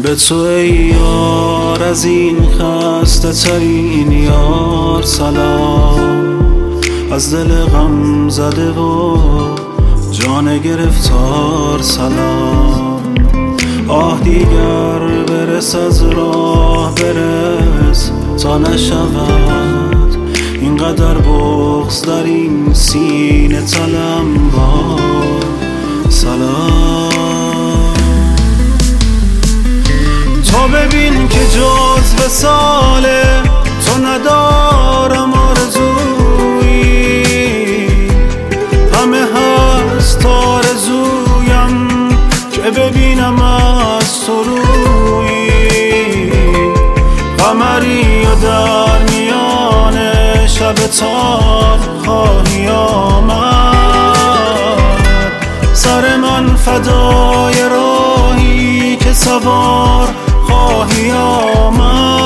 به تو ای یار از این خسته ترین یار سلام، از دل غم زده و جان گرفتار سلام. آه دیگر برس از راه برس تا نشود اینقدر بغض در این سینه تلمبار سلام. تو ببین که جز وصال تو ندارم آرزویی، همه هست آرزویم که ببینم از تو رویی. قمری و در میان شب تار خواهی آمد، سر من فدای راهی که سوار خواهی آمد.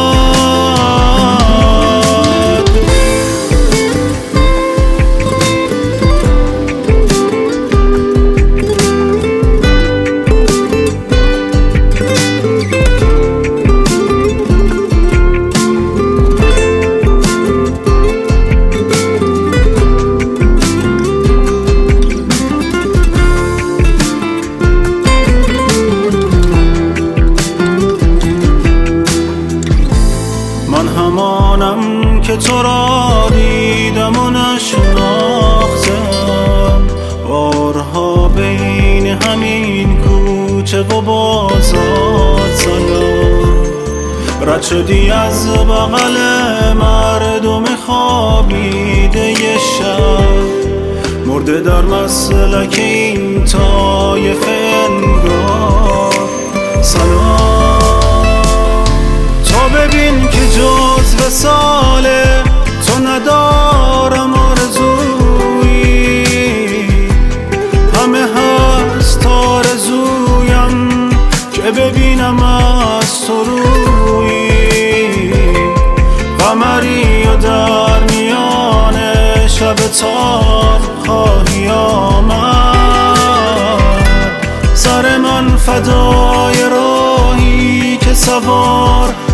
من همانم که تو را دیدم و نشناختم، بارها بین همین کوچه و بازار سلام. رد شدی از بغل مردم خوابیده ی شب، مرده در مسلک این طایفه انگار سلام. ببین که جز وصال تو ندارم آرزویی، همه هست آرزویم که ببینم از تو رویی. قمری و در میان شب تار خواهی آمد، سر من فدای راهی که سوار